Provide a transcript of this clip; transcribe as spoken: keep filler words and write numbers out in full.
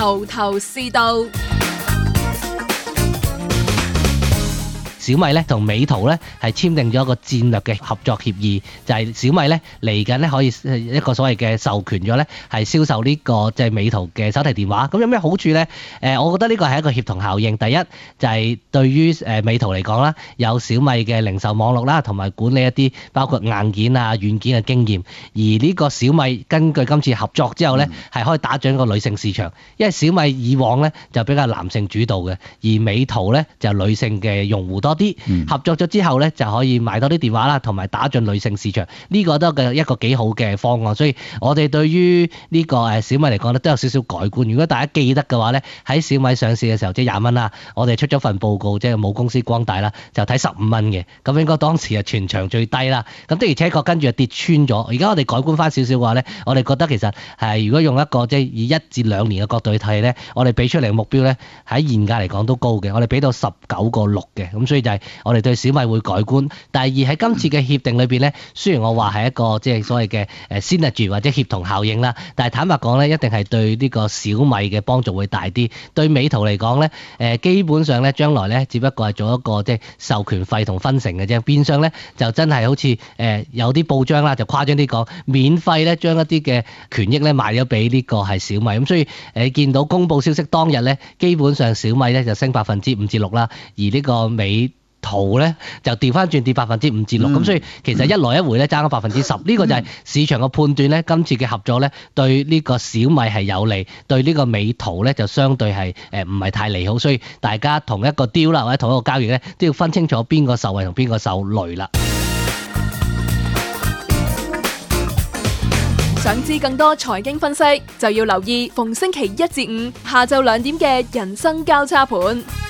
頭頭是道。 小米咧同美圖咧係簽訂咗一個戰略嘅合作協議，就係、是、小米咧嚟緊咧可以一個所謂嘅授權咗咧係銷售呢個即係美圖嘅手提電話。咁有咩好處咧？誒，我覺得呢個係一個協同效應。第一就係對於誒美圖嚟講啦，有小米嘅零售網絡啦，同埋管理一啲包括硬件啊、軟件嘅經驗。而呢個小米根據今次合作之後咧，係可以打進一個女性市場，因為小米以往咧就比較男性主導嘅，而美圖咧就女性嘅用戶多啲。合作咗之後咧，就可以賣多啲電話啦，同埋打進女性市場。呢個都係一個幾好嘅方案。所以我哋對於呢個誒小米嚟講咧，都有少少改觀。如果大家記得嘅話咧，喺小米上市嘅時候即係廿蚊啦，我哋出咗份報告，即係母公司光大啦，就睇十五蚊嘅。咁應該當時係全場最低啦。咁的而且確跟住就跌穿咗。而家我哋改觀翻少少嘅話咧，我哋覺得其實係如果用一個即係以一至兩年嘅角度去睇咧，我哋俾出嚟嘅目標咧喺現價嚟講都高嘅。我哋俾到十九個六嘅。咁所以就係我哋對小米會改觀。第二喺今次嘅協定裏邊咧，雖然我話係一個即係所謂嘅誒 synergy 或者協同效應啦，但係坦白講咧，一定係對呢個小米嘅幫助會大啲。對美圖嚟講咧，誒基本上咧將來咧，只不過係做一個即係授權費同分成嘅啫。變相咧就真係好似誒有啲報章啦，就誇張啲講，免費咧將一啲嘅權益咧賣咗俾呢個係小米。咁所以誒見到公佈消息當日咧，基本上小米咧就升百分之五至六啦，而呢個美圖咧就調翻轉跌百分之五至六，咁所以其實一來一回咧爭咗百分之十，呢個就係市場嘅判斷咧。今次嘅合作咧對呢個小米係有利，對呢個美圖咧就相對係誒唔係太利好，所以大家同一個 deal 啦或者同一個交易咧都要分清楚邊個受惠同邊個受累啦。 想知更多財經分析，就要留意逢星期一至五下晝兩點嘅人生交叉盤。